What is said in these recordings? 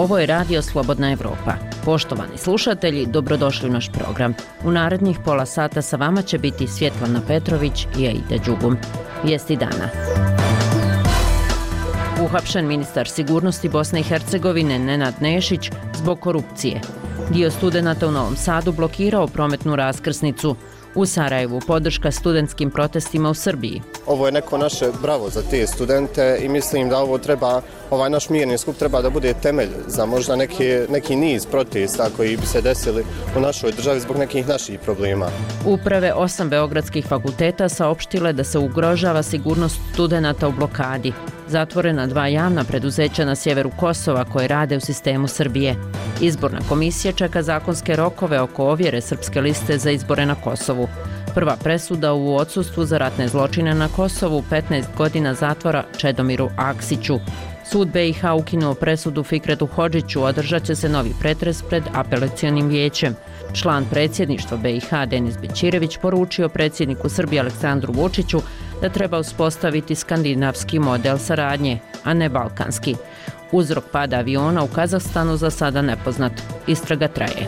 Ovo je Radio Slobodna Evropa. Poštovani slušatelji, dobrodošli u naš program. U narednih pola sata sa vama će biti Svjetlana Petrović i Aida Đugum. Vijesti dana. Uhapšen ministar sigurnosti Bosne i Hercegovine Nenad Nešić zbog korupcije. Dio studenata u Novom Sadu blokirao prometnu raskrsnicu. U Sarajevu podrška studentskim protestima u Srbiji. Ovo je neko naše bravo za te studente i mislim da ovo treba, ovaj naš mirni skup treba da bude temelj za možda neki niz protesta koji bi se desili u našoj državi zbog nekih naših problema. Uprave 8 beogradskih fakulteta saopštile da se ugrožava sigurnost studenata u blokadi. Zatvorena 2 javna preduzeća na sjeveru Kosova koje rade u sistemu Srbije. Izborna komisija čeka zakonske rokove oko ovjere srpske liste za izbore na Kosovu. Prva presuda u odsustvu za ratne zločine na Kosovu, 15 godina zatvora Čedomiru Aksiću. Sud BiH ukinuo presudu Fikretu Hodžiću, održat će se novi pretres pred apelacionim vijećem. Član predsjedništva BiH Denis Bećirević poručio predsjedniku Srbije Aleksandru Vučiću da treba uspostaviti skandinavski model saradnje, a ne balkanski. Uzrok pada aviona u Kazahstanu za sada nepoznat. Istraga traje.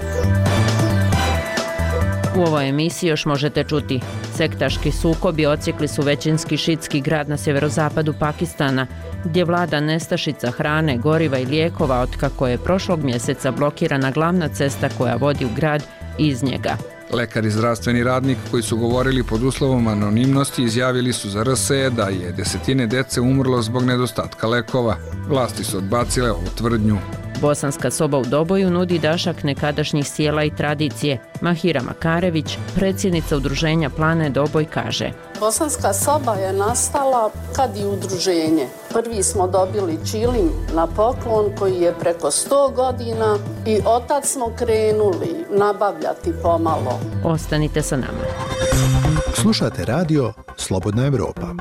U ovoj emisiji još možete čuti: sektaški sukobi odsjekli su većinski šitski grad na sjeverozapadu Pakistana, gdje vlada nestašica hrane, goriva i lijekova otkako je prošlog mjeseca blokirana glavna cesta koja vodi u grad i iz njega. Lekari i zdravstveni radnik koji su govorili pod uslovom anonimnosti izjavili su za RSE da je desetine dece umrlo zbog nedostatka lekova. Vlasti su odbacile ovu tvrdnju. Bosanska soba u Doboju nudi dašak nekadašnjih sjela i tradicije. Mahira Makarević, predsjednica udruženja Plane Doboj, kaže: Bosanska soba je nastala kad i udruženje. Prvi smo dobili ćilim na poklon koji je preko 100 godina i otad smo krenuli nabavljati pomalo. Ostanite sa nama. Slušate radio Slobodna Evropa.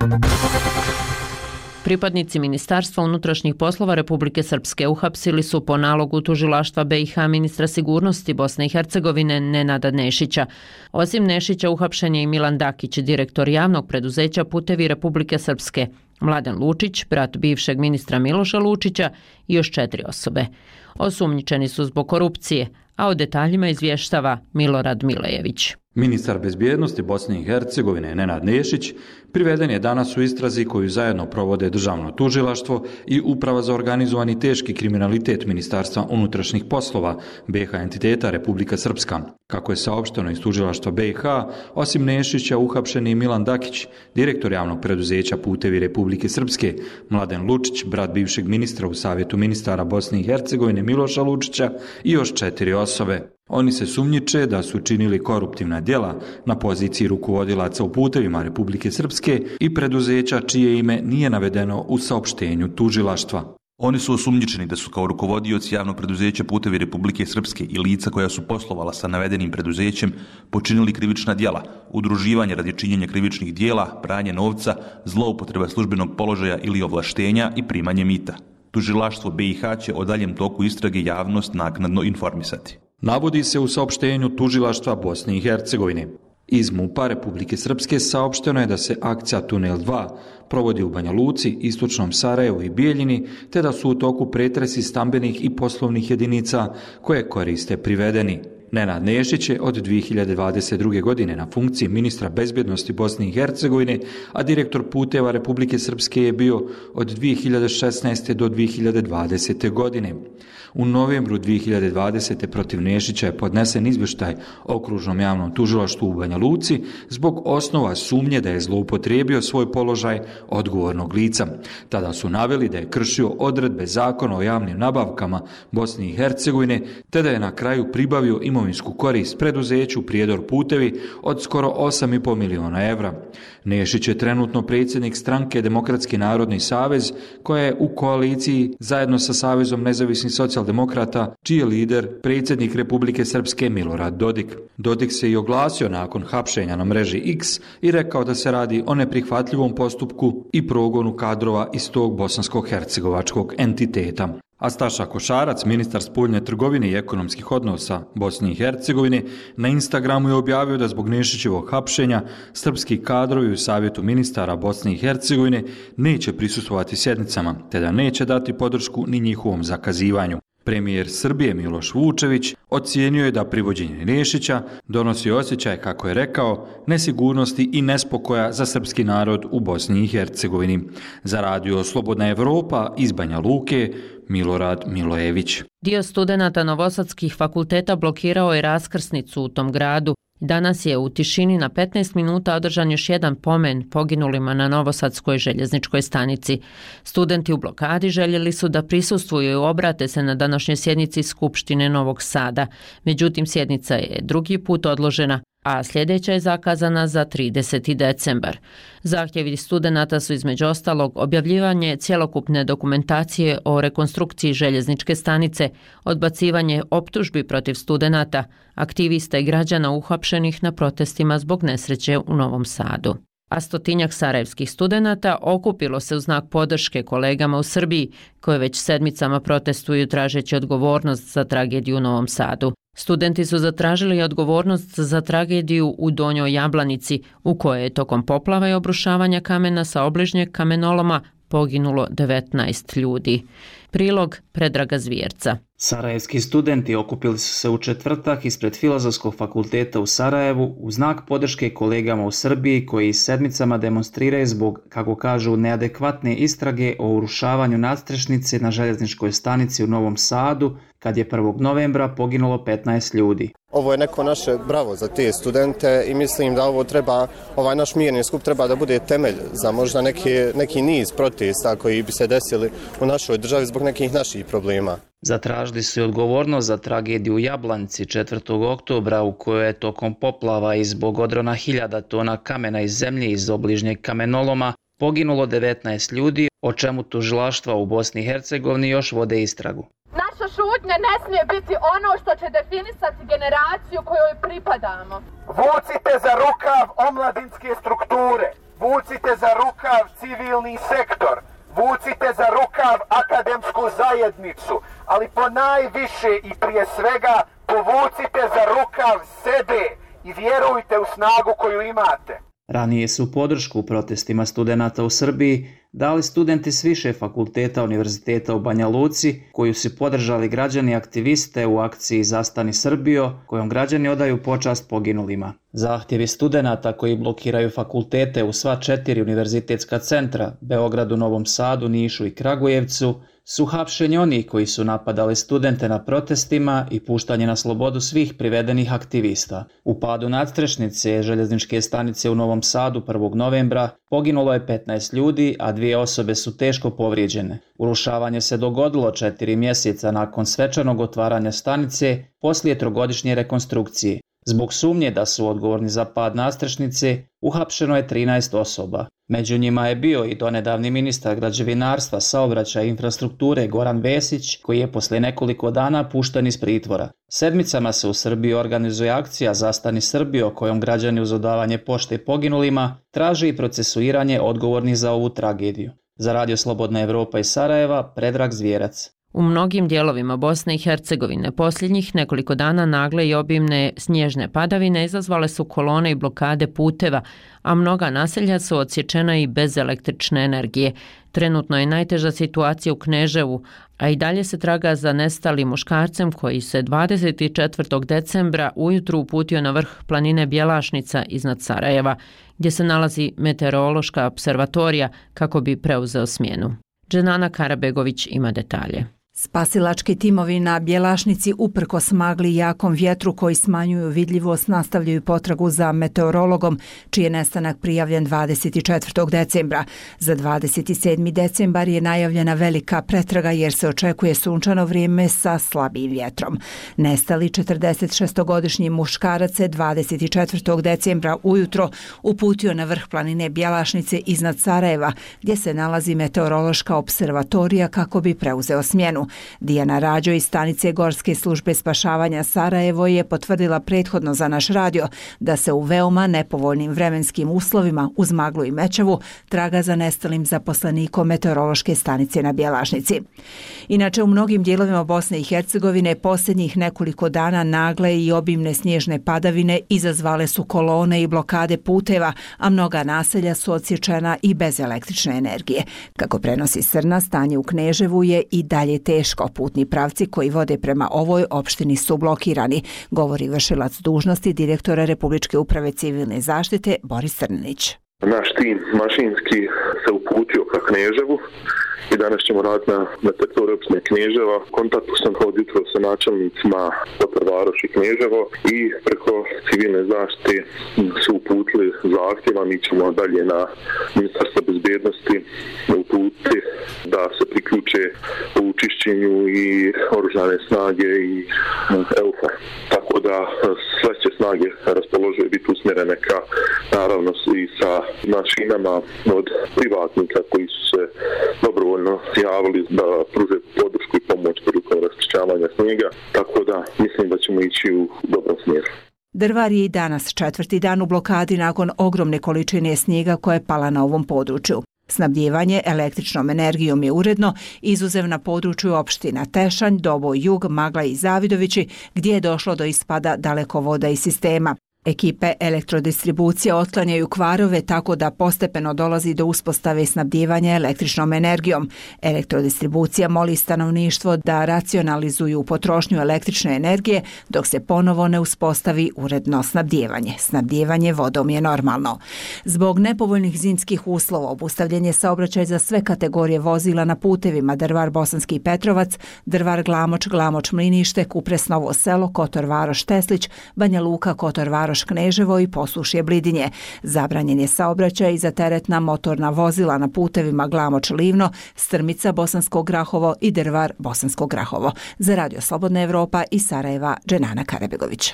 Pripadnici Ministarstva unutrašnjih poslova Republike Srpske uhapsili su po nalogu tužilaštva BiH ministra sigurnosti Bosne i Hercegovine Nenada Nešića. Osim Nešića uhapšen je i Milan Dakić, direktor javnog preduzeća Putevi Republike Srpske, Mladen Lučić, brat bivšeg ministra Miloša Lučića i još 4 osobe. Osumnjičeni su zbog korupcije, a o detaljima izvještava Milorad Milejević. Ministar bezbjednosti Bosne i Hercegovine Nenad Nešić priveden je danas u istrazi koju zajedno provode Državno tužilaštvo i Uprava za organizovani teški kriminalitet Ministarstva unutrašnjih poslova BiH entiteta Republika Srpska. Kako je saopšteno iz tužilaštva BiH, osim Nešića uhapšen je Milan Dakić, direktor javnog preduzeća Putevi Republike Srpske, Mladen Lučić, brat bivšeg ministra u Savjetu ministara Bosne i Hercegovine Miloša Lučića i još 4 osobe. Oni se sumnjiče da su činili koruptivna djela na poziciji rukovodilaca u Putevima Republike Srpske i preduzeća čije ime nije navedeno u saopštenju tužilaštva. Oni su osumnjičeni da su kao rukovodioci javnog preduzeća Putevi Republike Srpske i lica koja su poslovala sa navedenim preduzećem počinili krivična djela, udruživanje radi činjenja krivičnih djela, pranje novca, zloupotreba službenog položaja ili ovlaštenja i primanje mita. Tužilaštvo BiH će o daljem toku istrage javnost naknadno informisati. Navodi se u saopštenju tužilaštva Bosne i Hercegovine. Iz MUP-a Republike Srpske saopšteno je da se akcija Tunel 2 provodi u Banja Luci, istočnom Sarajevu i Bijeljini, te da su u toku pretresi stambenih i poslovnih jedinica koje koriste privedeni. Nenad Nešić je od 2022. godine na funkciji ministra bezbjednosti Bosne i Hercegovine, a direktor Puteva Republike Srpske je bio od 2016. do 2020. godine. U novembru 2020. protiv Nešića je podnesen izvještaj Okružnom javnom tužilaštvu u Banja Luci zbog osnova sumnje da je zloupotrijebio svoj položaj odgovornog lica. Tada su naveli da je kršio odredbe Zakona o javnim nabavkama Bosne i Hercegovine, te da je na kraju pribavio imovinsku korist preduzeću Prijedor Putevi od skoro 8,5 miliona evra. Nešić je trenutno predsjednik stranke Demokratski narodni savez, koja je u koaliciji zajedno sa Savezom nezavisnih socijaldemokrata, čiji je lider predsjednik Republike Srpske Milorad Dodik. Dodik se i oglasio nakon hapšenja na mreži X i rekao da se radi o neprihvatljivom postupku i progonu kadrova iz tog bosansko-hercegovačkog entiteta. A Staša Košarac, ministar spoljne trgovine i ekonomskih odnosa Bosne i Hercegovine, na Instagramu je objavio da zbog Nešićevog hapšenja srpski kadrovi u Savjetu ministara Bosne i Hercegovine neće prisustvovati sjednicama, te da neće dati podršku ni njihovom zakazivanju. Premijer Srbije Miloš Vučević ocijenio je da privođenje Nešića donosi osjećaj, kako je rekao, nesigurnosti i nespokoja za srpski narod u Bosni i Hercegovini. Za radio Slobodna Evropa iz Banja Luke, Milorad Milojević. Dio studenata novosadskih fakulteta blokirao je raskrsnicu u tom gradu. Danas je u tišini na 15 minuta održan još jedan pomen poginulima na Novosadskoj željezničkoj stanici. Studenti u blokadi željeli su da prisustvuju i obrate se na današnjoj sjednici Skupštine Novog Sada. Međutim, sjednica je drugi put odložena, a sljedeća je zakazana za 30. decembar. Zahtjevi studenata su između ostalog objavljivanje cjelokupne dokumentacije o rekonstrukciji željezničke stanice, odbacivanje optužbi protiv studenata, aktivista i građana uhapšenih na protestima zbog nesreće u Novom Sadu. A stotinjak sarajevskih studenata okupilo se u znak podrške kolegama u Srbiji, koje već sedmicama protestuju tražeći odgovornost za tragediju u Novom Sadu. Studenti su zatražili odgovornost za tragediju u Donjoj Jablanici, u kojoj je tokom poplava i obrušavanja kamena sa obližnjeg kamenoloma poginulo 19 ljudi. Prilog Predraga Zvjerca. Sarajevski studenti okupili su se u četvrtak ispred Filozofskog fakulteta u Sarajevu u znak podrške kolegama u Srbiji koji sedmicama demonstriraju zbog, kako kažu, neadekvatne istrage o urušavanju nadstrešnice na željezničkoj stanici u Novom Sadu, kad je 1. novembra poginulo 15 ljudi. Ovo je neko naše bravo za te studente i mislim da ovo treba, ovaj naš mirni skup treba da bude temelj za možda neki niz protesta koji bi se desili u našoj državi zbog nekih naših problema. Zatražili su i odgovornost za tragediju u Jablanci 4. oktobra u kojoj je tokom poplava i zbog odrona 1000 tona kamena iz zemlje iz obližnjeg kamenoloma poginulo 19 ljudi, o čemu tužilaštva u Bosni i Hercegovini još vode istragu. Naša šutnja ne smije biti ono što će definisati generaciju kojoj pripadamo. Vucite za rukav omladinske strukture, vucite za rukav civilni sektor, vucite za rukav akademsku zajednicu, ali ponajviše i prije svega povucite za rukav sebe i vjerujte u snagu koju imate. Ranije su podršku protestima studenata u Srbiji dali studenti s više fakulteta Univerziteta u Banja Luci, koju su podržali građani aktiviste u akciji Zastani Srbijo, kojom građani odaju počast poginulima. Zahtjevi studenata koji blokiraju fakultete u sva 4 univerzitetska centra, Beogradu, Novom Sadu, Nišu i Kragujevcu, su hapšenje onih koji su napadali studente na protestima i puštanje na slobodu svih privedenih aktivista. U padu nadstrešnice željezničke stanice u Novom Sadu 1. novembra poginulo je 15 ljudi, a 2 osobe su teško povrijeđene. Urušavanje se dogodilo 4 mjeseca nakon svečanog otvaranja stanice poslije 3-godišnje rekonstrukcije. Zbog sumnje da su odgovorni za pad nadstrešnice, uhapšeno je 13 osoba. Među njima je bio i donedavni ministar građevinarstva, saobraćaja i infrastrukture Goran Vesić, koji je poslije nekoliko dana pušten iz pritvora. Sedmicama se u Srbiji organizuje akcija Zastani Srbijo, kojom građani uz odavanje pošte poginulima traže i procesuiranje odgovornih za ovu tragediju. Za radio Slobodna Evropa iz Sarajeva, Predrag Zvjerac. U mnogim dijelovima Bosne i Hercegovine posljednjih nekoliko dana nagle i obimne snježne padavine izazvale su kolone i blokade puteva, a mnoga naselja su odsječena i bez električne energije. Trenutno je najteža situacija u Kneževu, a i dalje se traga za nestalim muškarcem koji se 24. decembra ujutru uputio na vrh planine Bjelašnica iznad Sarajeva, gdje se nalazi meteorološka observatorija kako bi preuzeo smjenu. Dženana Karabegović ima detalje. Spasilački timovi na Bjelašnici uprkos magli i jakom vjetru koji smanjuju vidljivost nastavljaju potragu za meteorologom, čiji je nestanak prijavljen 24. decembra. Za 27. decembar je najavljena velika pretraga jer se očekuje sunčano vrijeme sa slabim vjetrom. Nestali 46-godišnji muškarac se 24. decembra ujutro uputio na vrh planine Bjelašnice iznad Sarajeva, gdje se nalazi meteorološka observatorija kako bi preuzeo smjenu. Dijana Rađo iz stanice Gorske službe spašavanja Sarajevo je potvrdila prethodno za naš radio da se u veoma nepovoljnim vremenskim uslovima uz maglu i mećavu traga za nestalim zaposlenikom meteorološke stanice na Bjelašnici. Inače, u mnogim dijelovima Bosne i Hercegovine posljednjih nekoliko dana nagle i obimne snježne padavine izazvale su kolone i blokade puteva, a mnoga naselja su odsječena i bez električne energije. Kako prenosi Srna, stanje u Kneževu je i dalje teško. Putni pravci koji vode prema ovoj opštini su blokirani, govori vršilac dužnosti direktora Republičke uprave civilne zaštite Boris Crninić. Naš tim mašinski se uputio ka Kneževu i danas ćemo raditi na teritoriju opštine Kneževa. Kontaktu sam od jutro sa načelnicima Kotor Varoš i Kneževo i preko civilne zaštite su uputili zahtjeva. Mi ćemo dalje na Ministarstvo bezbednosti uputiti da se priključe u čišćenju i oružane snage i EUFA. Tako da sve će snage raspoložive biti usmjerene ka, naravno i sa mašinama od privatnika koji su se dobrovoljno javili da pruže podršku i pomoć prilikom raščišćavanja snijega, tako da mislim da ćemo ići u dobrom smjeru. Drvar je i danas 4. dan u blokadi nakon ogromne količine snijega koja je pala na ovom području. Snabdijevanje električnom energijom je uredno, izuzev na području opština Tešanj, Doboj Jug, Magla i Zavidovići, gdje je došlo do ispada dalekovoda iz sistema. Ekipe elektrodistribucije otklanjaju kvarove tako da postepeno dolazi do uspostave snabdijevanja električnom energijom. Elektrodistribucija moli stanovništvo da racionalizuju potrošnju električne energije dok se ponovo ne uspostavi uredno snabdijevanje. Snabdijevanje vodom je normalno. Zbog nepovoljnih zimskih uslova obustavljen je saobraćaj za sve kategorije vozila na putevima Drvar Bosanski Petrovac, Drvar Glamoč, Glamoč Mlinište, Kupres Novo Selo, Kotor Varoš Teslić, Banja Luka, Kotor Varoš Kneževo i Posušje Blidinje. Zabranjen je saobraćaj za teretna motorna vozila na putevima Glamoč Livno, Strmica Bosansko Grahovo i Drvar Bosansko Grahovo. Za Radio Slobodna Evropa iz Sarajeva, Dženana Karabegović.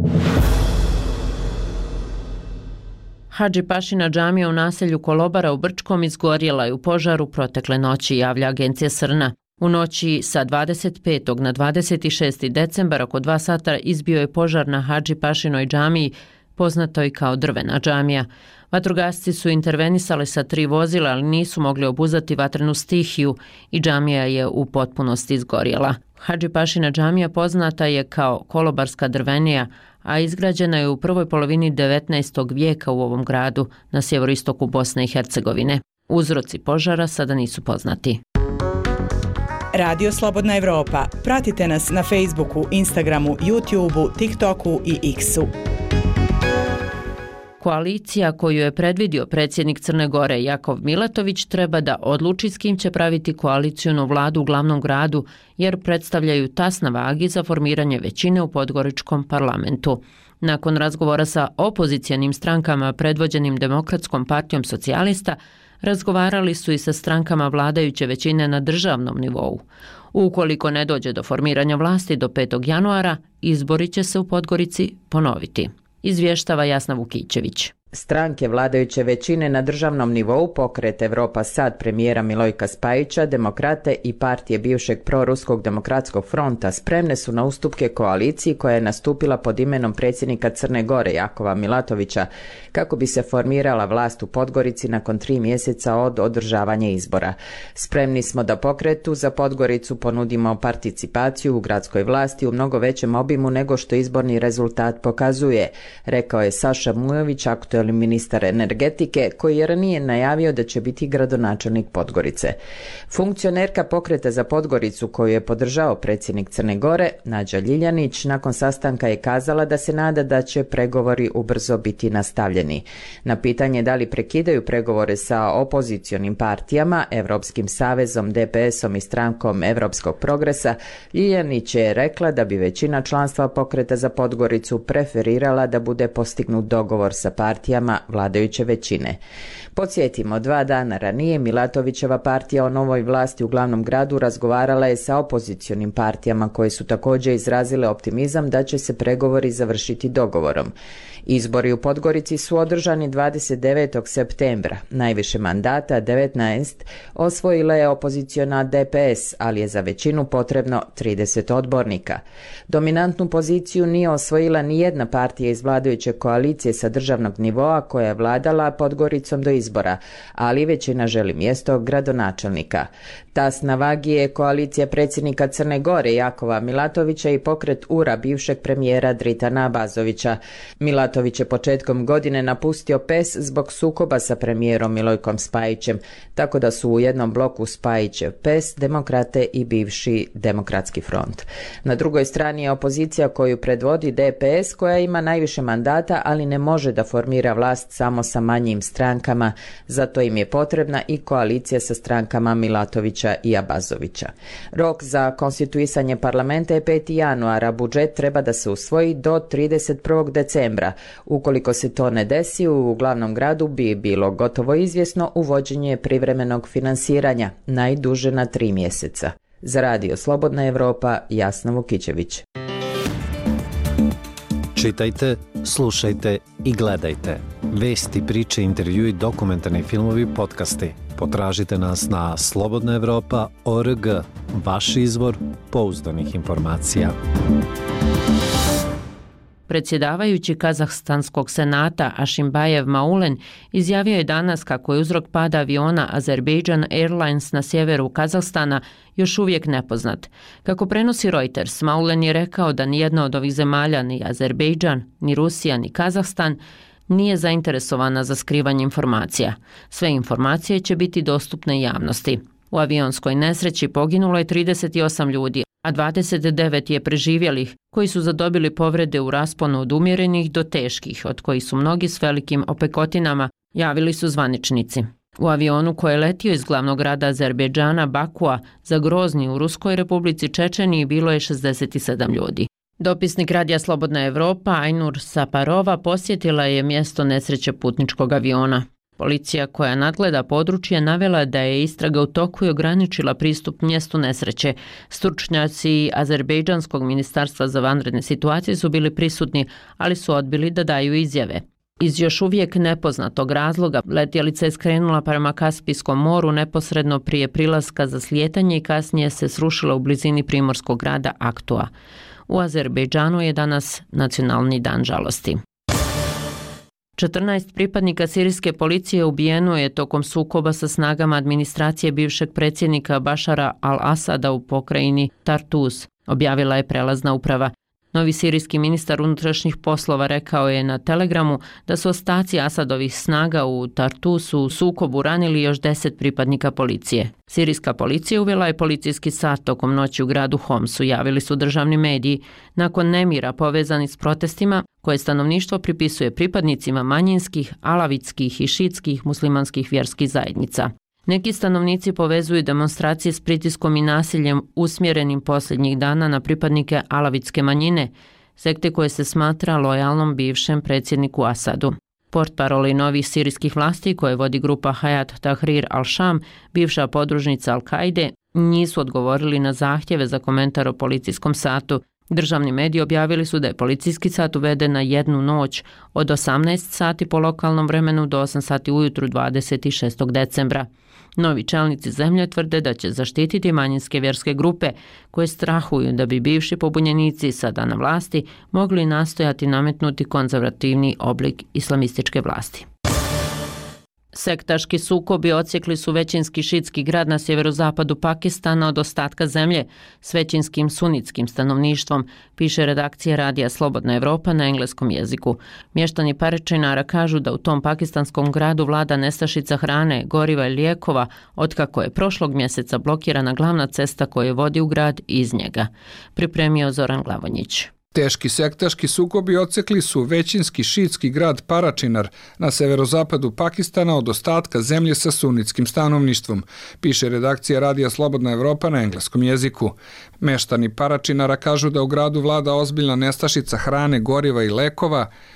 Hadži Pašina džamija u naselju Kolobara u Brčkom izgorjela je u požaru protekle noći, javlja agencija Srna. U noći sa 25. na 26. decembar oko 2 sata izbio je požar na Hadži Pašinoj džamiji, poznatoj kao drvena džamija. Vatrogasci su intervenisali sa 3 vozila, ali nisu mogli obuzdati vatrenu stihiju i džamija je u potpunosti izgorjela. Hadži Pašina džamija poznata je kao Kolobarska drvenija, a izgrađena je u prvoj polovini 19. vijeka u ovom gradu na sjeveroistoku Bosne i Hercegovine. Uzroci požara sada nisu poznati. Radio Slobodna Evropa. Pratite nas na Facebooku, Instagramu, YouTubeu, TikToku i X-u. Koalicija koju je predvidio predsjednik Crne Gore Jakov Milatović treba da odluči s kim će praviti koalicijnu vladu u glavnom gradu, jer predstavljaju tas na vagi za formiranje većine u podgoričkom parlamentu. Nakon razgovora sa opozicijanim strankama predvođenim Demokratskom partijom socijalista, razgovarali su i sa strankama vladajuće većine na državnom nivou. Ukoliko ne dođe do formiranja vlasti do 5. januara, izbori će se u Podgorici ponoviti, izvještava Jasna Vukićević. Stranke vladajuće većine na državnom nivou, Pokret Evropa Sad premijera Milojka Spajića, Demokrate i partije bivšeg proruskog demokratskog fronta spremne su na ustupke koaliciji koja je nastupila pod imenom predsjednika Crne Gore Jakova Milatovića kako bi se formirala vlast u Podgorici nakon 3 mjeseca od održavanja izbora. Spremni smo da pokretu za Podgoricu ponudimo participaciju u gradskoj vlasti u mnogo većem obimu nego što izborni rezultat pokazuje, rekao je Saša Mujović, aktuelni ministar energetike, koji je ranije najavio da će biti gradonačelnik Podgorice. Funkcionerka Pokreta za Podgoricu, koju je podržao predsjednik Crne Gore, Nađa Ljiljanić, nakon sastanka je kazala da se nada da će pregovori ubrzo biti nastavljeni. Na pitanje da li prekidaju pregovore sa opozicionim partijama, Evropskim savezom, DPS-om i strankom Evropskog progresa, Ljiljanić je rekla da bi većina članstva Pokreta za Podgoricu preferirala da bude postignut dogovor sa partijama partijama vladajuće većine. Podsjetimo, 2 dana ranije Milatovićeva partija o novoj vlasti u glavnom gradu razgovarala je sa opozicionim partijama koje su također izrazile optimizam da će se pregovori završiti dogovorom. Izbori u Podgorici su održani 29. septembra. Najviše mandata, 19, osvojila je opoziciona DPS, ali je za većinu potrebno 30 odbornika. Dominantnu poziciju nije osvojila ni jedna partija iz vladajuće koalicije sa državnog nivoa koja je vladala Podgoricom do izbora, ali većina želi mjesto gradonačelnika. Tas na vagi je koalicija predsjednika Crne Gore Jakova Milatovića i pokret URA bivšeg premijera Dritana Abazovića. Milatović je početkom godine napustio PES zbog sukoba sa premijerom Milojkom Spajićem, tako da su u jednom bloku Spajićev PES, Demokrate i bivši Demokratski front. Na drugoj strani je opozicija koju predvodi DPS koja ima najviše mandata, ali ne može da formira vlast samo sa manjim strankama, zato im je potrebna i koalicija sa strankama Milatovića i Abazovića. Rok za konstituisanje parlamenta je 5. januara, budžet treba da se usvoji do 31. decembra. Ukoliko se to ne desi, u glavnom gradu bi bilo gotovo izvjesno uvođenje privremenog finansiranja, najduže na 3 mjeseca. Za Radio Slobodna Evropa, Jasna Vukićević. Čitajte, slušajte i gledajte. Vesti, priče, intervjui, dokumentarni filmovi, podcasti. Potražite nas na slobodnaevropa.org, vaš izvor pouzdanih informacija. Predsjedavajući Kazahstanskog senata Ašimbajev Maulen izjavio je danas kako je uzrok pada aviona Azerbaijan Airlines na sjeveru Kazahstana još uvijek nepoznat. Kako prenosi Reuters, Maulen je rekao da nijedna od ovih zemalja, ni Azerbaijan, ni Rusija, ni Kazahstan, nije zainteresovana za skrivanje informacija. Sve informacije će biti dostupne javnosti. U avionskoj nesreći poginulo je 38 ljudi, a 29 je preživjelih, koji su zadobili povrede u rasponu od umjerenih do teških, od kojih su mnogi s velikim opekotinama, javili su zvaničnici. U avionu koji je letio iz glavnog grada Azerbejdžana Bakua za Grozni u Ruskoj Republici Čečeniji bilo je 67 ljudi. Dopisnik Radija Slobodna Evropa Ajnur Saparova posjetila je mjesto nesreće putničkog aviona. Policija koja nadgleda područje navela da je istraga u toku i ograničila pristup mjestu nesreće. Stručnjaci Azerbejdžanskog ministarstva za vanredne situacije su bili prisutni, ali su odbili da daju izjave. Iz još uvijek nepoznatog razloga letjelica je skrenula prema Kaspijskom moru neposredno prije prilaska za slijetanje i kasnije se srušila u blizini primorskog grada Aktua. U Azerbejdžanu je danas nacionalni dan žalosti. 14 pripadnika sirijske policije ubijeno je tokom sukoba sa snagama administracije bivšeg predsjednika Bašara al-Asada u pokrajini Tartus, objavila je prelazna uprava. Novi sirijski ministar unutrašnjih poslova rekao je na Telegramu da su ostaci Asadovih snaga u Tartusu u sukobu ranili još 10 pripadnika policije. Sirijska policija uvela je policijski sat tokom noći u gradu Homsu, javili su državni mediji, nakon nemira povezani s protestima koje stanovništvo pripisuje pripadnicima manjinskih, alavitskih i šitskih muslimanskih vjerskih zajednica. Neki stanovnici povezuju demonstracije s pritiskom i nasiljem usmjerenim posljednjih dana na pripadnike alavitske manjine, sekte koje se smatra lojalnom bivšem predsjedniku Asadu. Portparoli novih sirijskih vlasti koje vodi grupa Hayat Tahrir al-Sham, bivša podružnica Al-Kaide, nisu odgovorili na zahtjeve za komentar o policijskom satu. Državni mediji objavili su da je policijski sat uveden na jednu noć od 18 sati po lokalnom vremenu do 8 sati ujutru 26. decembra. Novi čelnici zemlje tvrde da će zaštititi manjinske vjerske grupe koje strahuju da bi bivši pobunjenici sada na vlasti mogli nastojati nametnuti konzervativni oblik islamističke vlasti. Sektaški sukobi odsjekli su većinski šitski grad na sjeverozapadu Pakistana od ostatka zemlje s većinskim sunitskim stanovništvom, piše redakcija Radija Slobodna Evropa na engleskom jeziku. Mještani Parečinara kažu da u tom pakistanskom gradu vlada nestašica hrane, goriva i lijekova, otkako je prošlog mjeseca blokirana glavna cesta koja vodi u grad iz njega. Pripremio Zoran Glavonjić. Teški sektaški sukobi odsekli su većinski šitski grad Paračinar na severozapadu Pakistana od ostatka zemlje sa sunitskim stanovništvom, piše redakcija Radija Slobodna Evropa na engleskom jeziku. Meštani Paračinara kažu da u gradu vlada ozbiljna nestašica hrane, goriva i lekova,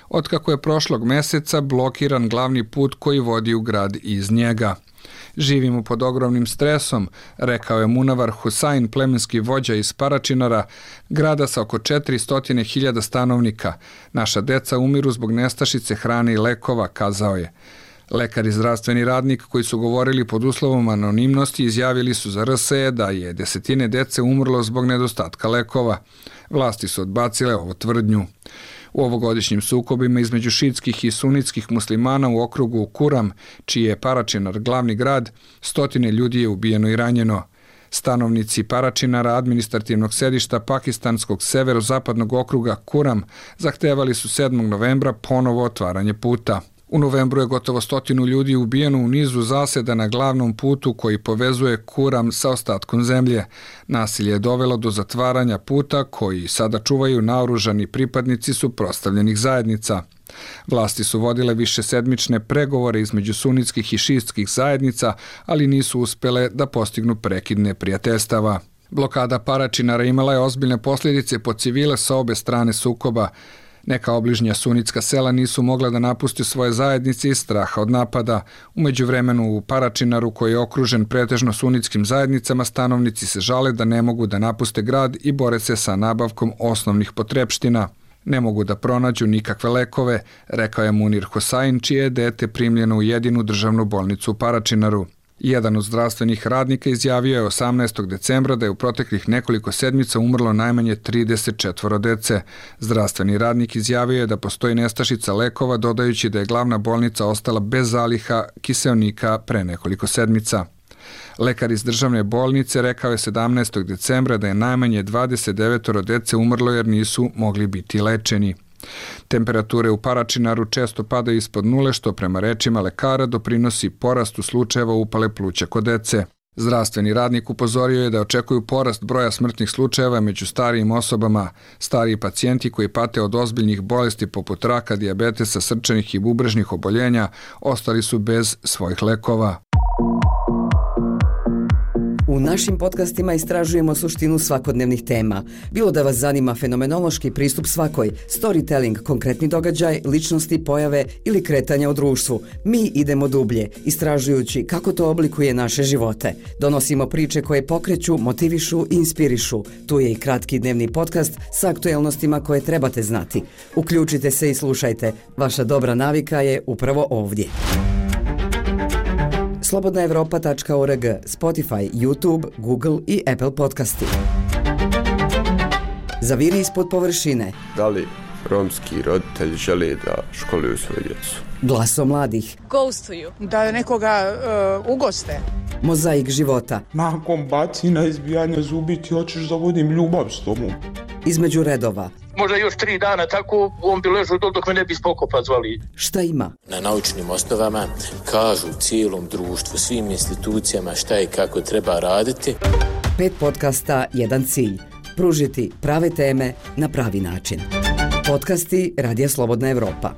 otkako je prošlog meseca blokiran glavni put koji vodi u grad iz njega. Živimo pod ogromnim stresom, rekao je Munavar Husain, plemenski vođa iz Paračinara, grada sa oko 400.000 stanovnika. Naša deca umiru zbog nestašice hrane i lekova, kazao je. Lekar i zdravstveni radnik koji su govorili pod uslovom anonimnosti izjavili su za RSE da je desetine dece umrlo zbog nedostatka lekova. Vlasti su odbacile ovu tvrdnju. U ovogodišnjim sukobima između šiitskih i sunitskih muslimana u okrugu Kuram, čiji je Paračinar glavni grad, 100 ljudi je ubijeno i ranjeno. Stanovnici Paračinara, administrativnog sedišta pakistanskog severozapadnog okruga Kuram, zahtevali su 7. novembra ponovo otvaranje puta. U novembru je gotovo 100 ljudi ubijeno u nizu zaseda na glavnom putu koji povezuje Kuram sa ostatkom zemlje. Nasilje je dovelo do zatvaranja puta koji sada čuvaju naoružani pripadnici suprotstavljenih zajednica. Vlasti su vodile višesedmične pregovore između sunitskih i šiitskih zajednica, ali nisu uspjele da postignu prekid neprijateljstava. Blokada Paračinara imala je ozbiljne posljedice po civile sa obe strane sukoba. Neka obližnja sunitska sela nisu mogla da napuste svoje zajednice iz straha od napada. U međuvremenu u Paračinaru, koji je okružen pretežno sunitskim zajednicama, stanovnici se žale da ne mogu da napuste grad i bore se sa nabavkom osnovnih potrepština. Ne mogu da pronađu nikakve lekove, rekao je Munir Husain, čije je dete primljeno u jedinu državnu bolnicu u Paračinaru. Jedan od zdravstvenih radnika izjavio je 18. decembra da je u proteklih nekoliko sedmica umrlo najmanje 34 dece. Zdravstveni radnik izjavio je da postoji nestašica lekova, dodajući da je glavna bolnica ostala bez zaliha kiseonika pre nekoliko sedmica. Lekar iz državne bolnice rekao je 17. decembra da je najmanje 29 dece umrlo jer nisu mogli biti lečeni. Temperature u Paračinaru često padaju ispod nule, što prema rečima lekara doprinosi porastu slučajeva upale pluća kod dece. Zdravstveni radnik upozorio je da očekuju porast broja smrtnih slučajeva među starijim osobama. Stariji pacijenti koji pate od ozbiljnih bolesti poput raka, dijabetesa, srčanih i bubrežnih oboljenja ostali su bez svojih lekova. U našim podcastima istražujemo suštinu svakodnevnih tema. Bilo da vas zanima fenomenološki pristup svakoj, storytelling, konkretni događaj, ličnosti, pojave ili kretanja u društvu, mi idemo dublje, istražujući kako to oblikuje naše živote. Donosimo priče koje pokreću, motivišu i inspirišu. Tu je i kratki dnevni podcast sa aktuelnostima koje trebate znati. Uključite se i slušajte. Vaša dobra navika je upravo ovdje. slobodnaevropa.org, Spotify, YouTube, Google i Apple podcasti. Zaviri ispod površine. Da li romski roditelji žele da školuju svoju djecu? Glaso mladih. Ghostuju. Da nekoga ugoste. Mozaik života. Nakon bacina, izbijanja zubi ti hoćeš da vodim ljubav s tobom. Između redova. Možda još 3 dana tako on bi ležao dok me ne bi spokopa zvali. Šta ima? Na naučnim osnovama kažu cijelom društvu, svim institucijama šta i kako treba raditi. 5 podcasta, jedan cilj. Pružiti prave teme na pravi način. Podcasti Radija Slobodna Evropa.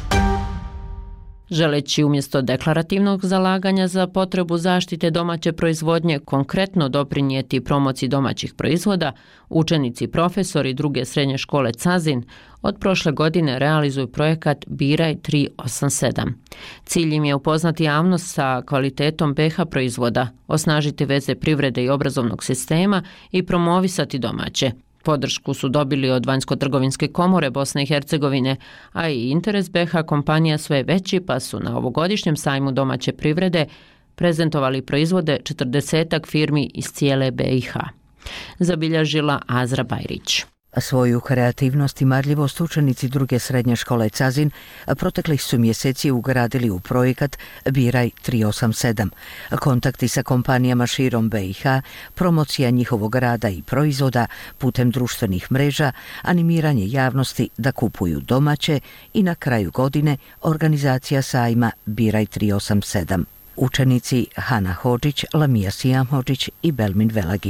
Želeći umjesto deklarativnog zalaganja za potrebu zaštite domaće proizvodnje konkretno doprinijeti promociji domaćih proizvoda, učenici, profesori druge srednje škole Cazin od prošle godine realizuju projekat Biraj 387. Cilj im je upoznati javnost sa kvalitetom BiH proizvoda, osnažiti veze privrede i obrazovnog sistema i promovisati domaće. Podršku su dobili od Vanjsko-trgovinske komore Bosne i Hercegovine, a i interes BiH kompanija sve veći, pa su na ovogodišnjem sajmu domaće privrede prezentovali proizvode 40 firmi iz cijele BiH. Zabilježila Azra Bajrić. Svoju kreativnost i marljivost učenici druge srednje škole Cazin proteklih su mjeseci ugradili u projekat Biraj 387. Kontakti sa kompanijama širom BiH, promocija njihovog rada i proizvoda putem društvenih mreža, animiranje javnosti da kupuju domaće i na kraju godine organizacija sajma Biraj 387. Učenici Hana Hodžić, Lamija Sijamhodžić i Belmin Velagić.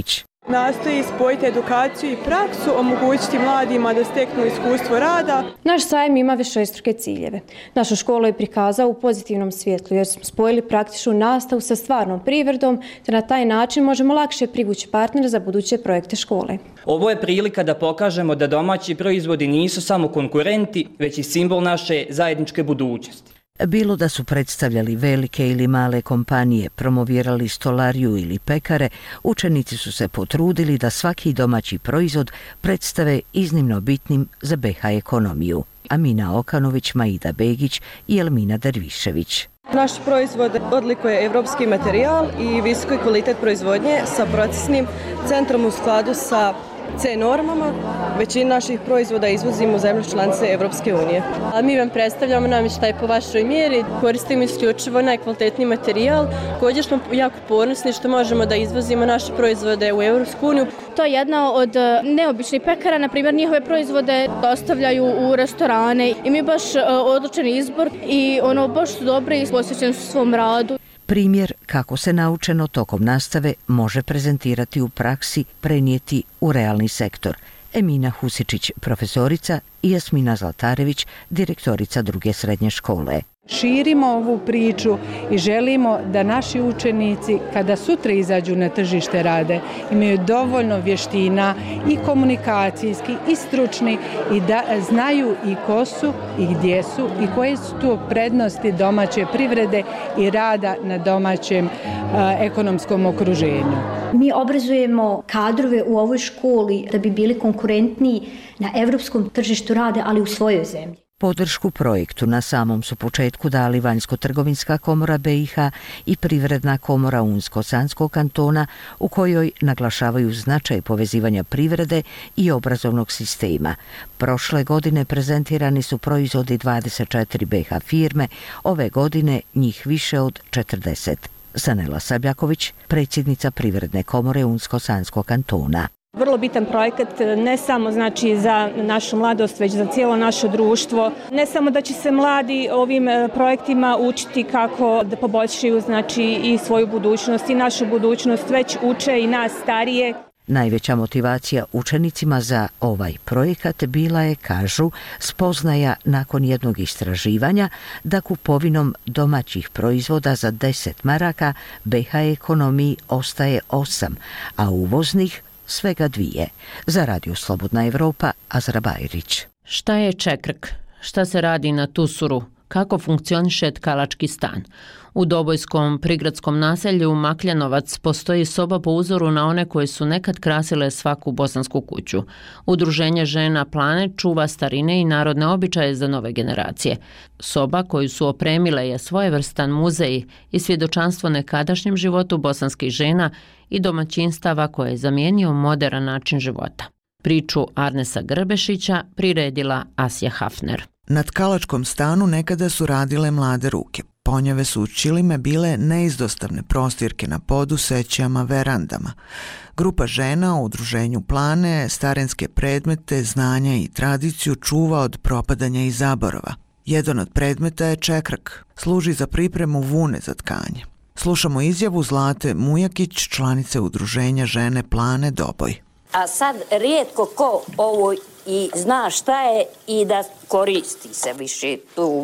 Nastoji spojiti edukaciju i praksu, omogućiti mladima da steknu iskustvo rada. Naš sajam ima višestruke ciljeve. Našu školu je prikazao u pozitivnom svjetlu jer smo spojili praktičnu nastavu sa stvarnom privredom, te na taj način možemo lakše privući partnere za buduće projekte škole. Ovo je prilika da pokažemo da domaći proizvodi nisu samo konkurenti, već i simbol naše zajedničke budućnosti. Bilo da su predstavljali velike ili male kompanije, promovirali stolariju ili pekare, učenici su se potrudili da svaki domaći proizvod predstave iznimno bitnim za BiH ekonomiju. Amina Okanović, Maida Begić i Elmina Dervišević. Naš proizvod odlikuje evropski materijal i visoki kvalitet proizvodnje sa procesnim centrom u skladu sa C normama. Većina naših proizvoda izvozimo u zemlje članice Evropske unije. A mi vam predstavljamo namještaj po vašoj mjeri, koristimo isključivo najkvalitetniji materijal. Također smo jako ponosni što možemo da izvozimo naše proizvode u Evropsku uniju. To je jedna od neobičnih pekara, na primjer njihove proizvode dostavljaju u restorane i mi baš odličan izbor i baš su dobri i posvećeni su svom radu. Primjer kako se naučeno tokom nastave može prezentirati u praksi, prenijeti u realni sektor. Emina Husičić, profesorica, i Jasmina Zlatarević, direktorica druge srednje škole. Širimo ovu priču i želimo da naši učenici, kada sutra izađu na tržište rade, imaju dovoljno vještina i komunikacijski i stručni i da znaju i ko su i gdje su i koje su tu prednosti domaće privrede i rada na domaćem ekonomskom okruženju. Mi obrazujemo kadrove u ovoj školi da bi bili konkurentniji na evropskom tržištu rada, ali u svojoj zemlji. Podršku projektu na samom su početku dali Vanjsko-trgovinska komora BiH i Privredna komora Unsko-Sanskog kantona, u kojoj naglašavaju značaj povezivanja privrede i obrazovnog sistema. Prošle godine prezentirani su proizvodi 24 BiH firme, ove godine njih više od 40. Sanela Sabljaković, predsjednica Privredne komore Unsko-Sanskog kantona. Vrlo bitan projekat ne samo za našu mladost, već za cijelo naše društvo. Ne samo da će se mladi ovim projektima učiti kako da poboljšaju i svoju budućnost i našu budućnost, već uče i nas starije. Najveća motivacija učenicima za ovaj projekat bila je, kažu, spoznaja nakon jednog istraživanja da kupovinom domaćih proizvoda za 10 maraka BiH ekonomiji ostaje 8, a uvoznih svega 2. Za Radio Slobodna Evropa, Azra Bajrić. Šta je čekrk? Šta se radi na Tusuru? Kako funkcioniše tkalački stan? U Dobojskom prigradskom naselju Makljanovac postoji soba po uzoru na one koje su nekad krasile svaku bosansku kuću. Udruženje žena Plane čuva starine i narodne običaje za nove generacije. Soba koju su opremile je svojevrstan muzej i svjedočanstvo nekadašnjem životu bosanskih žena i domaćinstava koje je zamijenio modern način života. Priču Arnesa Grbešića priredila Asja Hafner. Na tkalačkom stanu nekada su radile mlade ruke. Ponjave su u Čilime bile neizdostavne prostirke na podu, sećama, verandama. Grupa žena u udruženju Plane starenske predmete, znanja i tradiciju čuva od propadanja i zaborava. Jedan od predmeta je čekrak. Služi za pripremu vune za tkanje. Slušamo izjavu Zlate Mujakić, članice udruženja žene Plane Doboj. A sad rijetko ko ovo i zna šta je i da koristi se više tu.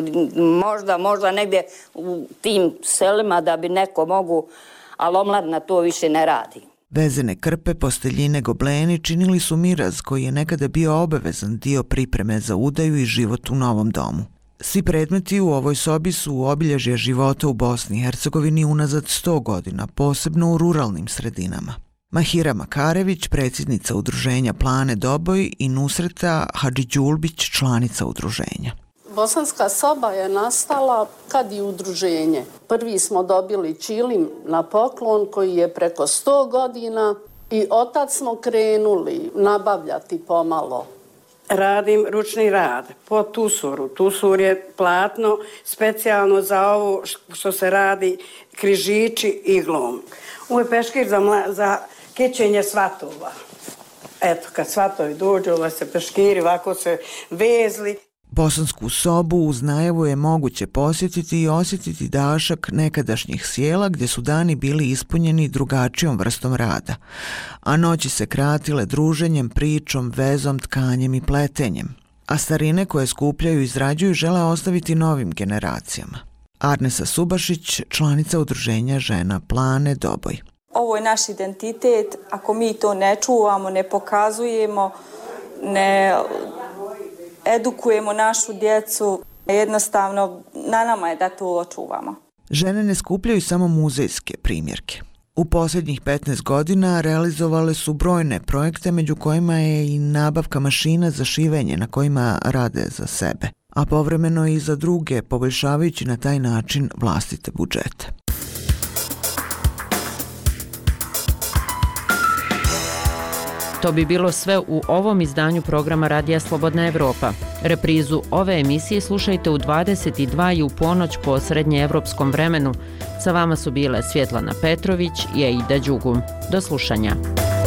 Možda negdje u tim selima da bi neko mogu, ali omladina to više ne radi. Vezene krpe, posteljine, gobleni činili su miraz koji je nekada bio obavezan dio pripreme za udaju i život u novom domu. Svi predmeti u ovoj sobi su obilježje života u Bosni i Hercegovini unazad 100 godina, posebno u ruralnim sredinama. Mahira Makarević, predsjednica udruženja Plane Doboj, i Nusreta Hadžiđulbić, članica udruženja. Bosanska soba je nastala kad i udruženje. Prvi smo dobili čilim na poklon koji je preko 100 godina i otad smo krenuli nabavljati pomalo. Radim ručni rad po tusuru. Tusur je platno specijalno za ovo što se radi križići iglom. Ovo je peškir za kećenje svatova. Eto, kad svatovi dođu, ovo se peškiri, ovako se vezli. Bosansku Sobu uz najavu je moguće posjetiti i osjetiti dašak nekadašnjih sjela gdje su dani bili ispunjeni drugačijom vrstom rada, a noći se kratile druženjem, pričom, vezom, tkanjem i pletenjem, a starine koje skupljaju i izrađuju žele ostaviti novim generacijama. Arnesa Subašić, članica udruženja žena Plane Doboj. Ovo je naš identitet, ako mi to ne čuvamo, ne pokazujemo, ne edukujemo našu djecu, jednostavno na nama je da to očuvamo. Žene ne skupljaju samo muzejske primjerke. U posljednjih 15 godina realizovale su brojne projekte, među kojima je i nabavka mašina za šivenje na kojima rade za sebe, a povremeno i za druge, poboljšavajući na taj način vlastite budžete. To bi bilo sve u ovom izdanju programa Radija Slobodna Evropa. Reprizu ove emisije slušajte u 22 i u ponoć po srednjeevropskom vremenu. Sa vama su bile Svjetlana Petrović i Aida Đugum. Do slušanja.